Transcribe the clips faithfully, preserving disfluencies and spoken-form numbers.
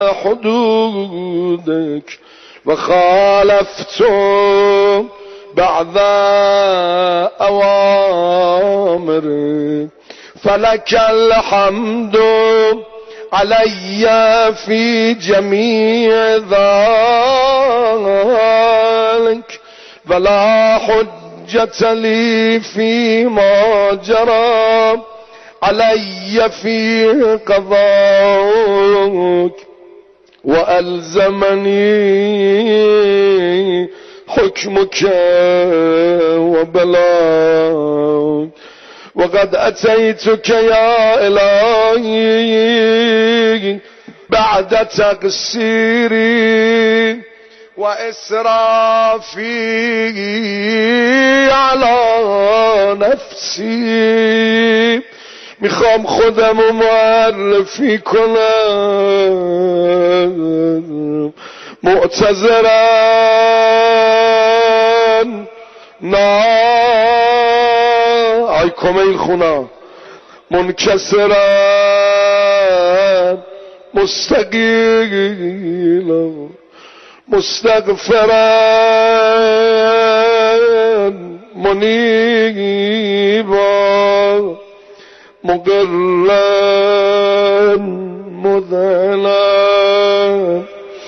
حدودك وخالفت بعض أوامرك فلك الحمد علي في جميع ذلك ولا حجة لي فيما جرى علي في قضاءك وألزمني حكمك وبلاغك وقد أتيتك يا إلهي بعد تقصيري وإسرافي على نفسي میخوام خودم و معرفی کنم معتذرم نه ای کمیل خونا منکسرم مستقیلم مستغفرم منیبا مقرا مذلا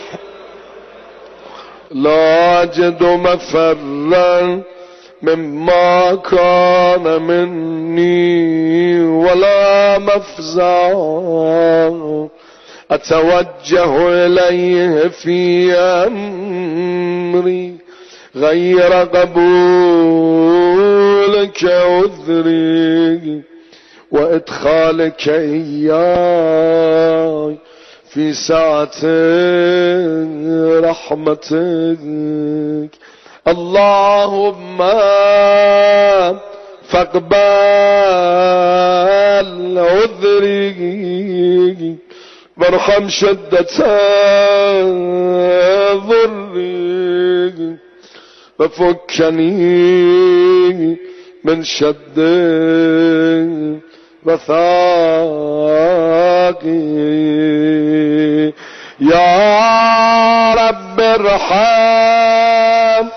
لا أجد مفرا مما كان مني ولا مفزعا أتوجه إليه في أمري غير قبولك عذري وإدخالك إياي في ساعة رحمتك اللهم فاقبل عذري وارحم شدة ضري وفكني من شد وثاقي يا رب ارحم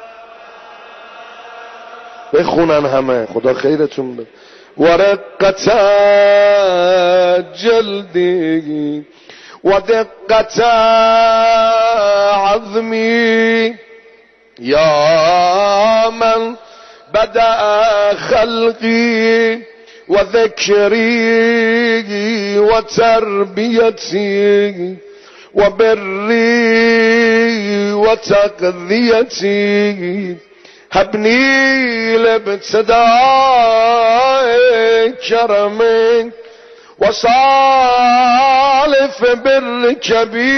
بخونن همه خدا خیرتون بده ورقة جلدي ودقة عظمي يا من بدأ خلقي وذكري وتربيتي وبري وتقضيتي هبني لابتداء كرمك وصالف برك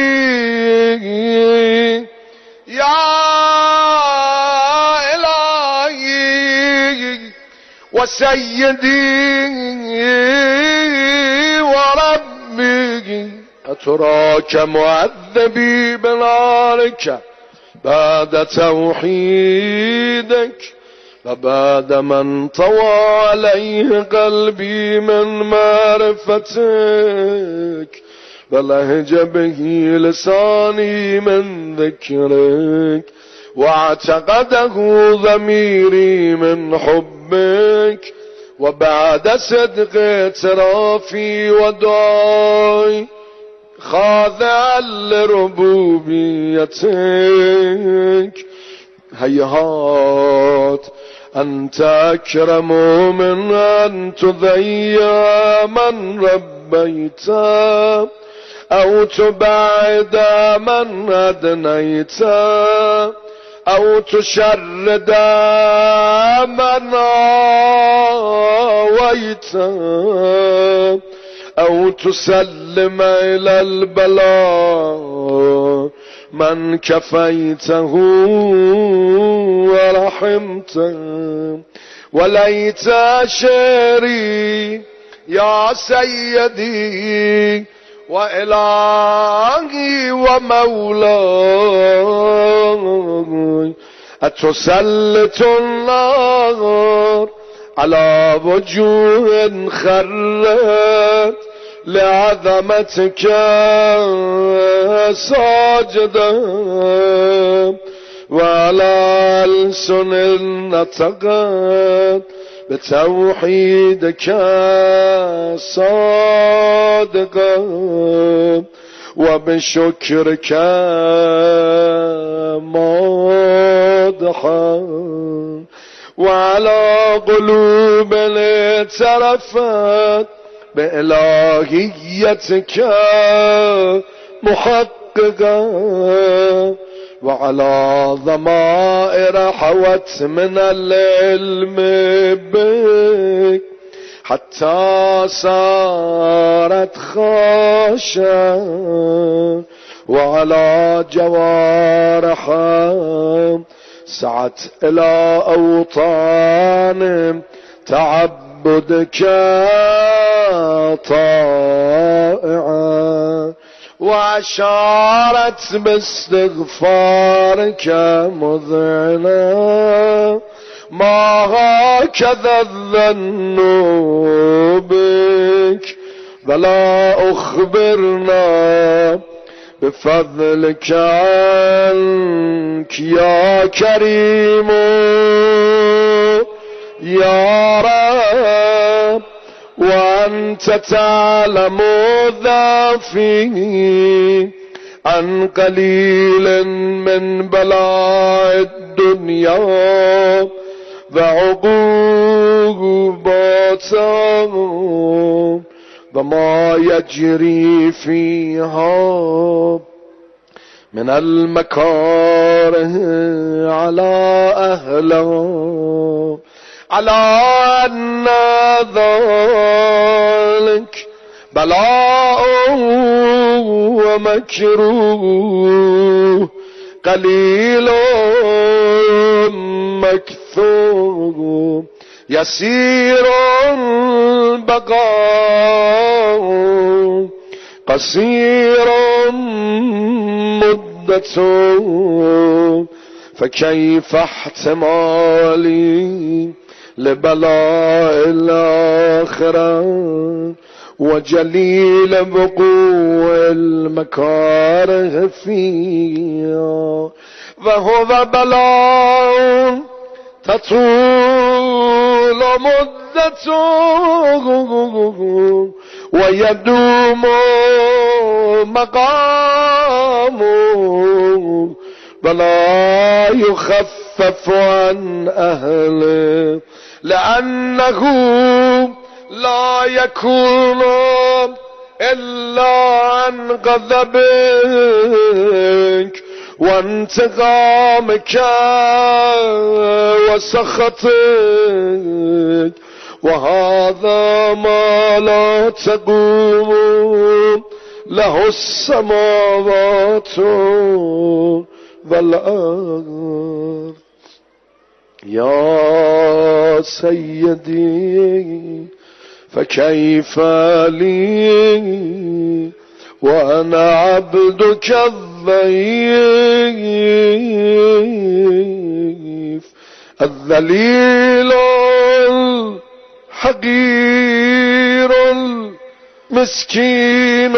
بي يا إلهي وسيدي وربي أتراك معذبي بنارك بعد توحيدك وبعد من طوى عليه قلبي من معرفتك ولهج به لساني من ذكرك واعتقده ضميري من حبك وبعد صدق اعترافي ودعائي خاضعا لربوبيتك هيهات أنت أكرم من أن تضيع من ربيت أو تبعد من أدنيت أو تشرد من آويت أو تسلم إلى البلاء من كفيته ورحمته وليت شعري يا سيدي وإلهي ومولاي أتسلط النار على وجوه خرت لعظمتك ساجدا وعلى ألسن نطقت بتوحيدك صادقا وبشكرك مادحا وعلى قلوب اعترفت بإلهيتك محققا وعلى ضمائر حوت من العلم بك حتى صارت خاشعة وعلى جوارح سعت إلى أوطان تعبدك طائعة وأشارت باستغفارك مذعنا ما هكذا الظن بك بلا أخبرنا بفضلك عنك يا كريم يا رب وأنت تعلم ضعفي عن قليل من بلاء الدنيا وعقوباتها وما يجري فيها من المكاره على أهله على أن ذلك بلاء ومكروه قليل مكثور يسير البقاء قصير مدته فكيف احتمالي لبلاء الآخرة وجليل وقوع المكاره فيها وهو بلاء تطول مدته ويدوم مقامه ولا يخفف عن أهله لأنه لا يكون إلا عن غضبك وانتقامك وسخطك وهذا ما لا تقوم له السماوات والأرض يا سيدي فكيف لي وأنا عبدك الضعيف الذليل الحقير المسكين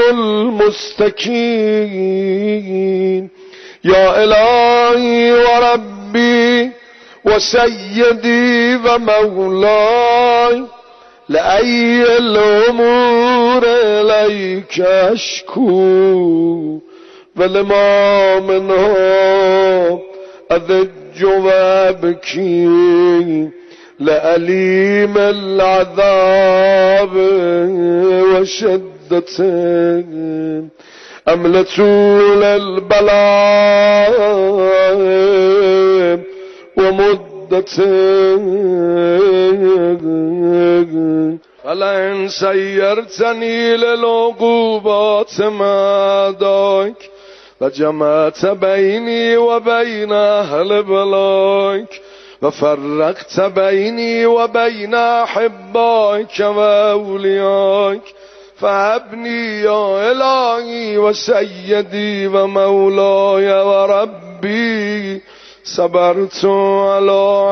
المستكين يا إلهي وربي وسيدي ومولاي لأي الأمور إليك أشكو فلما منها أذج وأبكي لأليم العذاب وشدته أملة البلاء ومدته فلئن سيرتني للعقوبات معداك فجمعت بيني وبين أهل بلاك وفرقت بيني وبين أحبائك وأوليائك فهبني يا إلهي وسيدي ومولاي وربي صبرت على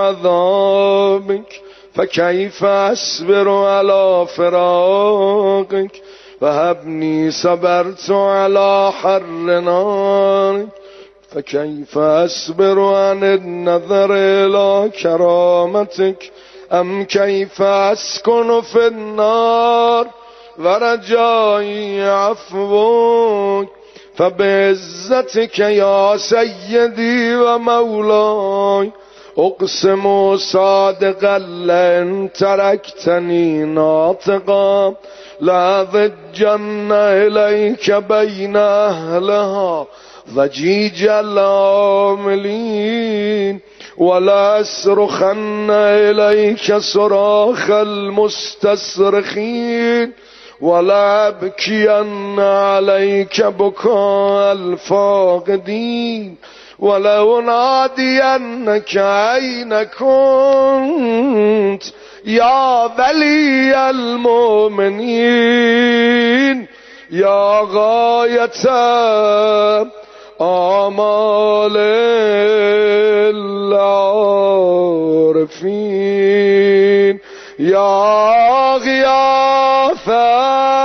عذابك فكيف أصبر على فراقك وهبني صبرت على حر نارك فكيف أصبر عن النظر إلى كرامتك أم كيف أسكن في النار ورجائي عفوك فبعزتك يا سيدي ومولاي أقسم صادقا لئن تركتني ناطقا لأضجن إليك بين أهلها ضجيج العاملين ولا أصرخن إليك صراخ المستصرخين ولا أبكين عليك بكاء الفاقدين ولو نادينك أين كنت يا ولي المؤمنين يا غاية آمال العارفين يا غياثا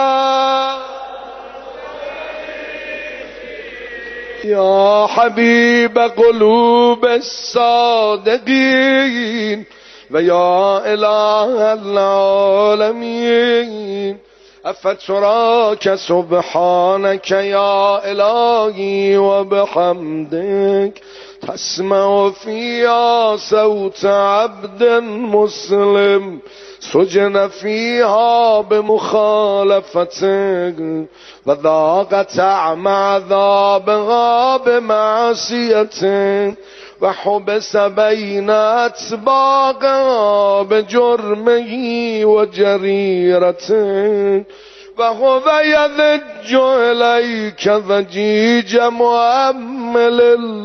يا حبيب قلوب الصادقين ويا إله العالمين أفتراك سبحانك يا إلهي وبحمدك تسمع فيها صوت عبد مسلم سجن فيها بمخالفتك وذاق طعم عذابها بمعصيتك وحبس بين أطباقها بجرمه وجريرته وهو يذج إليك ضجيج مؤمل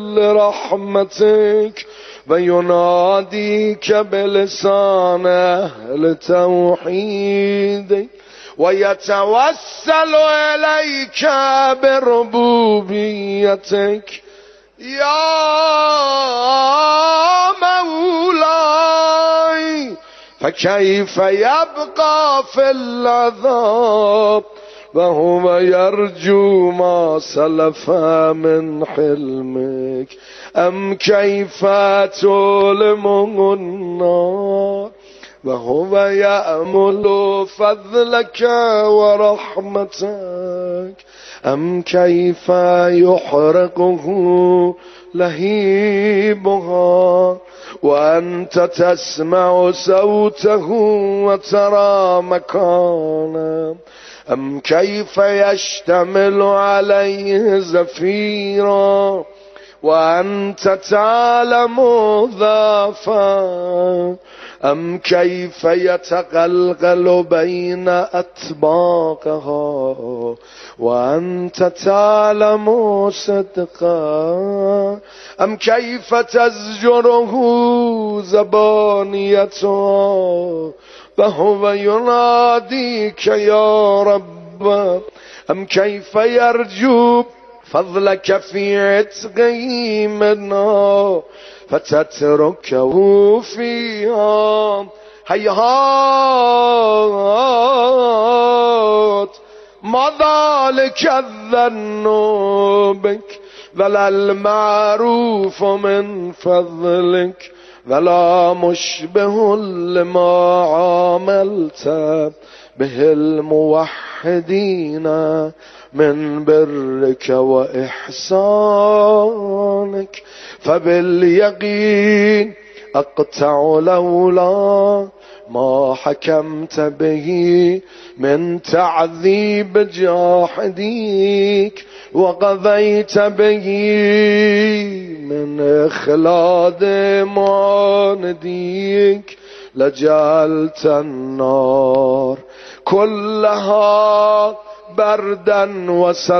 لرحمتك ويناديك بلسان أهل توحيدك ويتوسل إليك بربوبيتك يا مولاي فكيف يبقى في العذاب وهو يرجو ما سلف من حلمك أم كيف تؤلمه النار وهو يأمل فضلك ورحمتك أم كيف يحرقه لهيبها وأنت تسمع صوته وترى مكانه أم كيف يشتمل عليه زفيرا وأنت تعلم ضعفا أم كيف يتقلقل بين أطباقها وأنت تعلم صدقا أم كيف تزجره زبانيتها وهو يناديك يا رب أم كيف يرجو فضلك في عتقه منها فتتركه فيها هيهات ما ذلك الظن بك ولا المعروف من فضلك ولا مشبه لما عاملت به الموحدين من برك وإحسانك فباليقين أقطع لولا ما حكمت به من تعذيب جاحديك وقضيت به من إخلاد معانديك لجعلت النار كلها بردا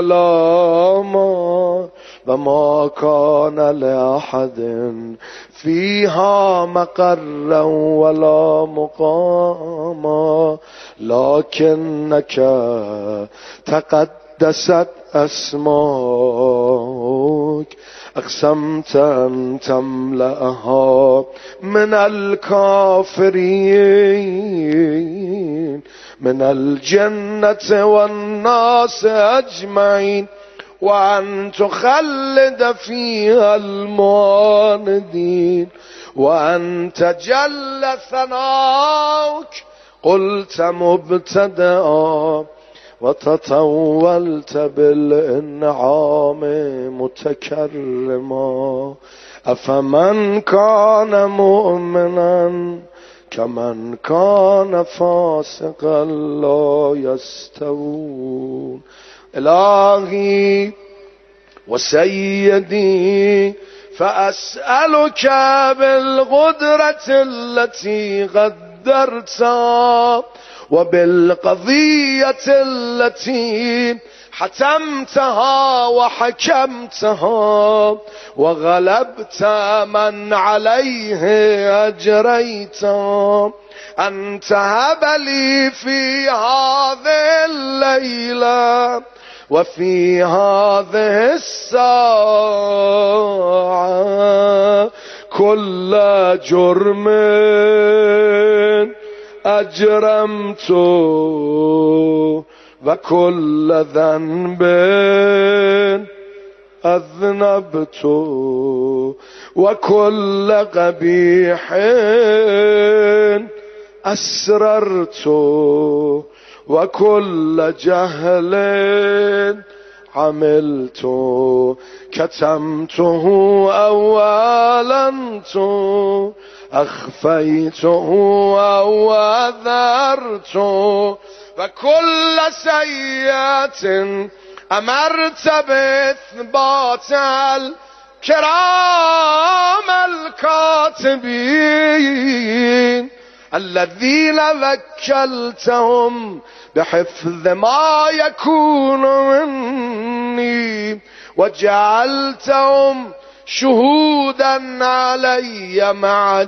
وسلاما وما كان لأحد فيها مقرا ولا مقاما لكنك تقدست أسماك أقسمت أن تملأها من الكافرين من الجنة والناس أجمعين، وأن تخلد فيها المعاندين، وأن تجل ثناؤك قلت مبتدأ، وتطولت بالإنعام متكرما. أفمن كان مؤمنا كمن كان فاسقا لا يستوون. إلهي وسيدي، فأسألك بالقدرة التي قدرتها وبالقضية التي حتمتها وحكمتها وغلبت من عليه أجريت، أن تهب لي في هذه الليلة وفي هذه الساعة كل جرم أجرمت وكل ذنب أذنبت وكل قبيح أسررت وكل جهل عملت، كتمته أو أعلنت، أخفيته أو أذرت، وكل سيئة أمرت بإثبات الكرام الكاتبين الذين وكلتهم بحفظ ما يكون مني، وجعلتهم شهودا علي مع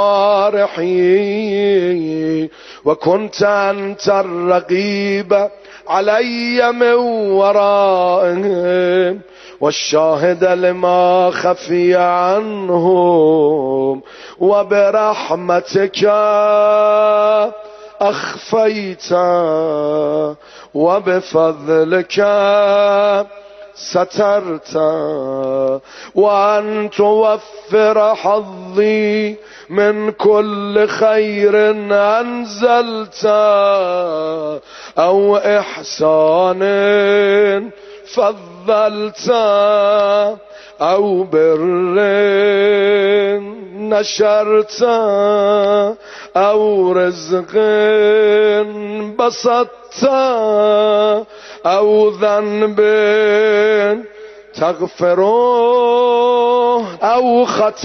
جوارحي، وكنت أنت الرقيب علي من ورائهم والشاهد لما خفي عنهم، وبرحمتك أخفيت وبفضلك سترت، وأن توفر حظي من كل خير أنزلت أو إحسان فضلت أو بر نشرت أو رزق بسطت أو ذنب تغفره أو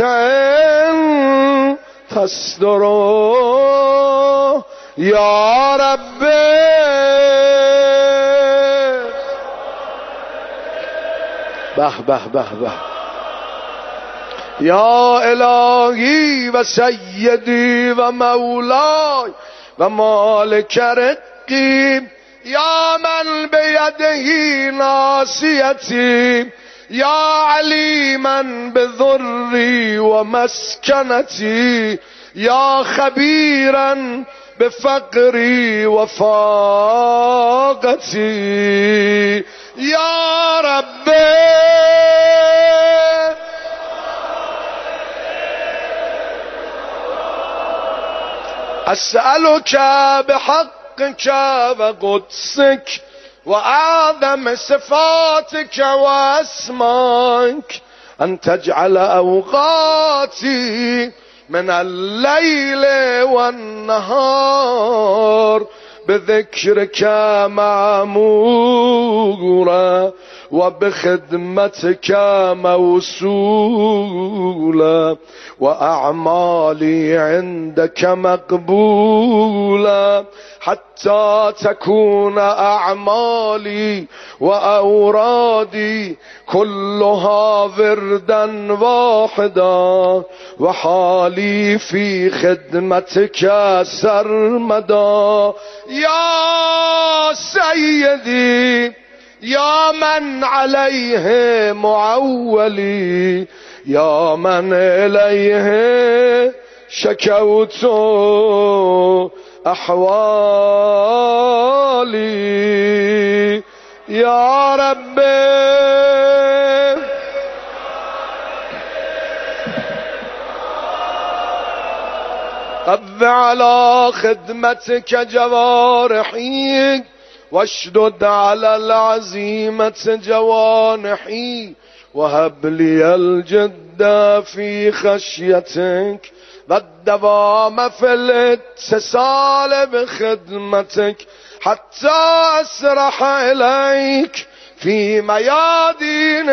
خطأ تستره يا ربي. به به به به يا إلهي وسيدي ومولاي ومالك رقي، يا من بيده ناصيتي، يا عليما بضري ومسكنتي، يا خبيرا بفقري وفاقتي يا ربي. أسألك بحقك وقدسك وأعظم صفاتك وأسمائك أن تجعل أوقاتي من الليل والنهار بذكرك معمورا وبخدمتك موصولا، وأعمالي عندك مقبولا، حتى تكون أعمالي وأورادي كلها وردا واحدا، وحالي في خدمتك سرمدا يا سيدي، يا من عليه معولي، يا من إليه شكوت أحوالي يا ربي قض على خدمتك جوارحي واشدد على العزيمة جوانحي وهب لي الجد في خشيتك والدوام في الاتصال بخدمتك حتى أسرح إليك في ميادين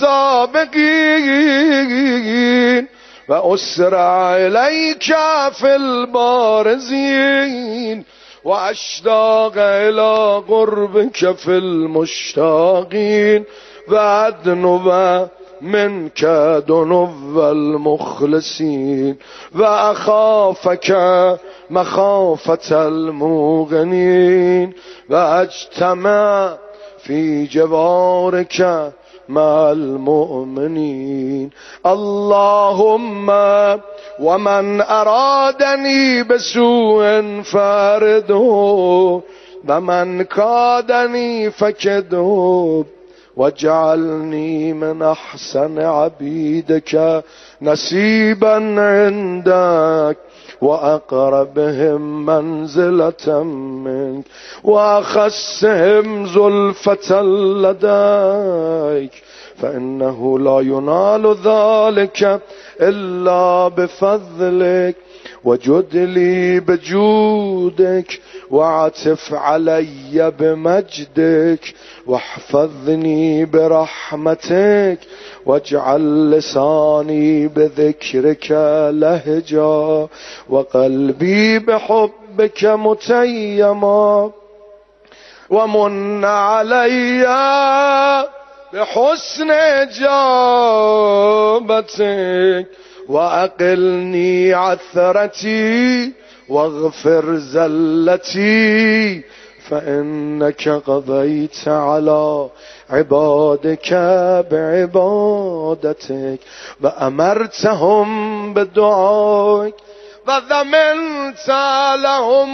السابقين وأسرع إليك في البارزين وأشتاق إلى قربك في المشتاقين وأدنو منك دنو المخلصين وأخافك مخافة الموقنين وأجتمع في جوارك مع المؤمنين. اللهم ومن أرادني بسوء فارده ومن كادني فكده واجعلني من أحسن عبيدك نسيبا عندك وأقربهم منزلة منك وأخسهم زلفة لديك فإنه لا ينال ذلك إلا بفضلك وجد لي بجودك وعتف علي بمجدك واحفظني برحمتك واجعل لساني بذكرك لهجا وقلبي بحبك متيما ومن علي بحسن إجابتك وأقلني عثرتي واغفر زلتي فإنك قضيت على عبادك بعبادتك وأمرتهم بدعائك وضمنت لهم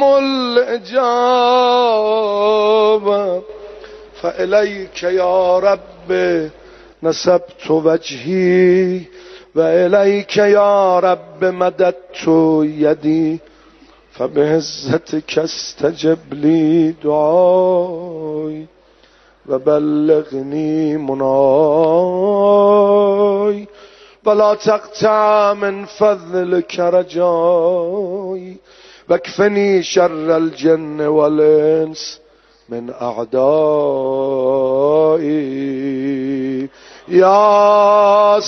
الإجابة فإليك يا رب نسبت وجهي وإليك يا رب مددت يدي فبعزتك استجب لي دعائي وبلغني مناي ولا تقطع من فضلك رجائي واكفني شر الجن والإنس من أعدائي يا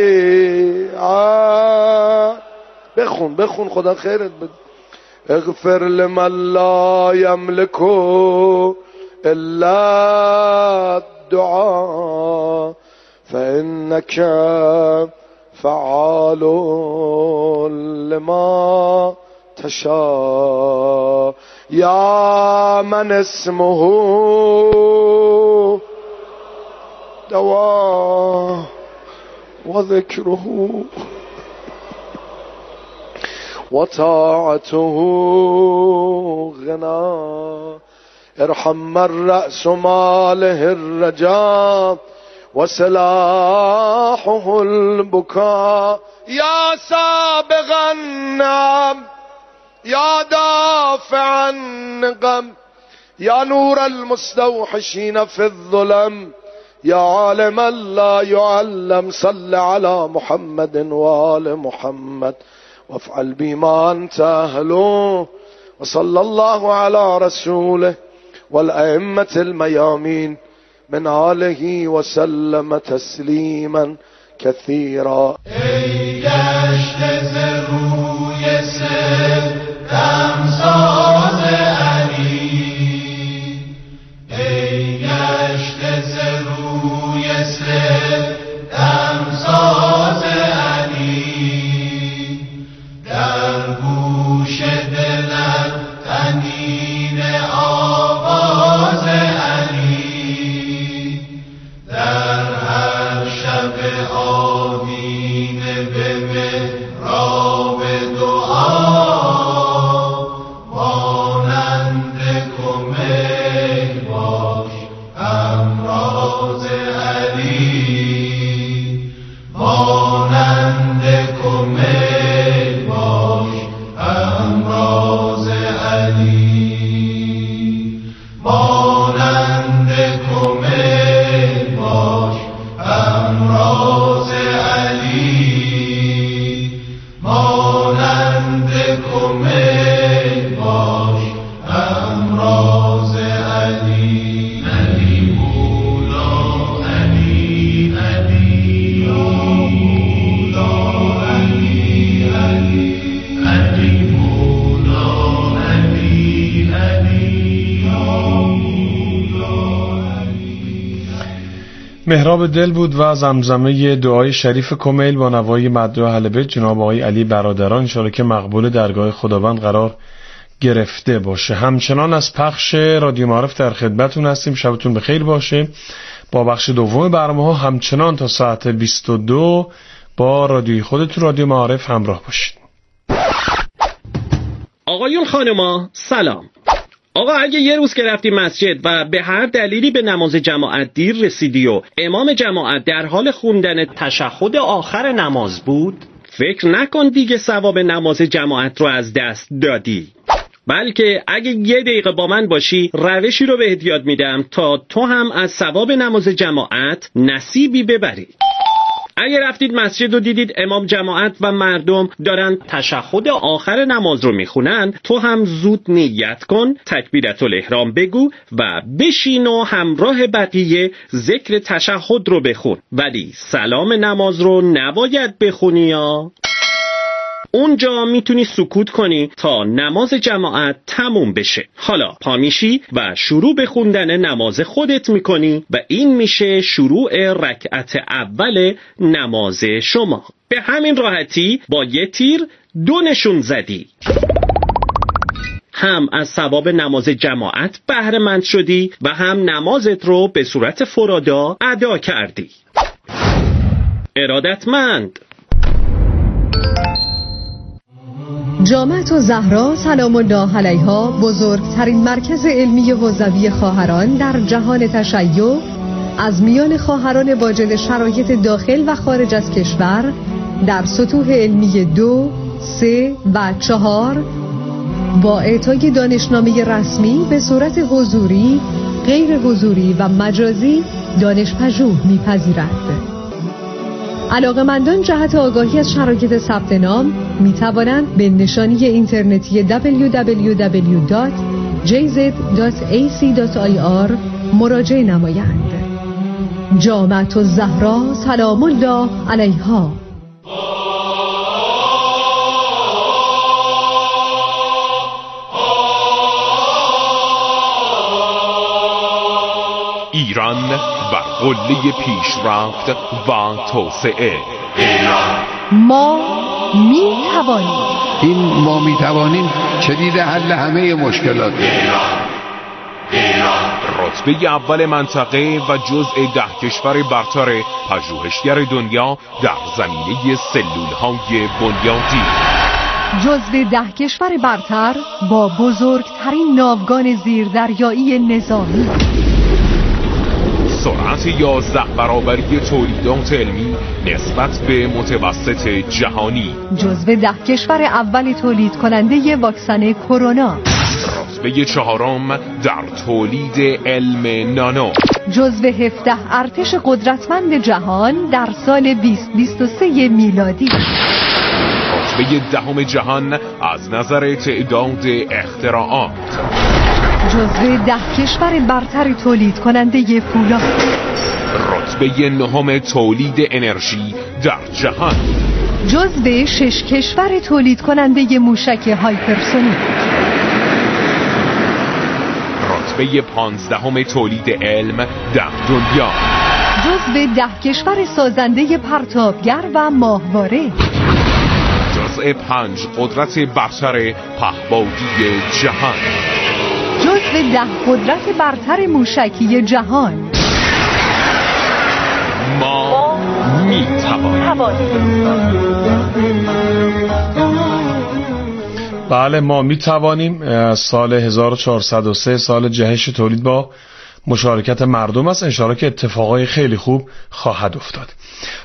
سريعا بخون بخون خدا خیرت بده اغفر لمن لا يملك إلا الدعاء فإنك فعال لما تشاء يا من اسمه دواء وذكره وطاعته غنى ارحم من رأس ماله الرجاء وسلاحه البكاء يا سابغ النعم يا دافع النقم يا نور المستوحشين في الظلم يا عالما لا يعلم صل على محمد وآل محمد وافعل بما أنت أهله وصلى الله على رسوله والأئمة الميامين من آله وسلم تسليما كثيرا. ای گشت ز روی سر دمساز علی ای گشت ز روی سر دمساز علی در گوش دلت طنین آواز علی در هر شب آمین به محراب دعا مهراب دل بود و زمزمه دعای شریف کمیل با نوای مدعو اهل بیت جناب آقای علی برادران، ان شاءالله که مقبول درگاه خداوند قرار گرفته باشه. همچنان از پخش رادیو معارف در خدمتتون هستیم. شبتون بخیر باشه. با بخش دوم برنامه‌ها همچنان تا ساعت بیست و دو با رادیوی خودتون رادیو معارف همراه باشید. آقایون خانما سلام. آقا اگه یه روز که رفتی مسجد و به هر دلیلی به نماز جماعت دیر رسیدی و امام جماعت در حال خوندن تشهد آخر نماز بود، فکر نکن دیگه ثواب نماز جماعت رو از دست دادی، بلکه اگه یه دقیقه با من باشی روشی رو بهت یاد میدم تا تو هم از ثواب نماز جماعت نصیبی ببری. اگه رفتید مسجد و دیدید امام جماعت و مردم دارن تشهد آخر نماز رو میخونن، تو هم زود نیت کن، تکبیرت الاحرام بگو و بشین و همراه بقیه ذکر تشهد رو بخون، ولی سلام نماز رو نباید بخونی یا اونجا میتونی سکوت کنی تا نماز جماعت تموم بشه. حالا پا میشی و شروع به خوندن نماز خودت میکنی و این میشه شروع رکعت اول نماز شما. به همین راحتی با یه تیر دو نشون زدی، هم از ثواب نماز جماعت بهره مند شدی و هم نمازت رو به صورت فرادا ادا کردی. ارادتمند. جامعه الزهرا سلام الله علیها بزرگترین مرکز علمی حوزوی خواهران در جهان تشیع از میان خواهران واجد شرایط داخل و خارج از کشور در سطوح علمی دو، سه و چهار با اعطای دانشنامه رسمی به صورت حضوری، غیر حضوری و مجازی دانشپژوه می‌پذیرد. علاقه‌مندان جهت آگاهی از شرایط ثبت نام می توانند به نشانی اینترنتی دبلیو دبلیو دبلیو دات جی زد دات ای سی دات آی آر مراجعه نمایند. جامعه الزهرا سلام الله علیها. ایران بر قله پیشرفت و توسعه. ما می توانیم. این ما می توانیم شدید حل همه مشکلات. رتبه اول منطقه و جزء ده کشور برتر پژوهشگر دنیا در زمینه سلول‌های بنیادی. جزو ده کشور برتر با بزرگترین ناوگان زیردریایی نظامی. سرعت یازده برابری تولیدات علمی نسبت به متوسط جهانی. جزو ده کشور اول تولید کننده واکسن کرونا. رتبه چهارم در تولید علم نانو. جزو هفده ارتش قدرتمند جهان در سال بیست بیست و سه میلادی. رتبه دهم جهان از نظر تعداد اختراعات. جزو ده کشور برتر تولید کننده فولاد. رتبه نهم تولید انرژی در جهان. جزو شش کشور تولید کننده موشک هایپرسونیک. رتبه پانزدهم تولید علم در دنیا. جزو ده کشور سازنده پرتابگر و ماهواره. جزء پنج قدرت برتر پهبادی جهان. جزو ده قدرت برتر موشکی جهان. ما می توانیم. بله ما می توانیم. سال هزار و چهارصد و سه سال جهش تولید با مشارکت مردم است. انشاءالله که اتفاقای خیلی خوب خواهد افتاد.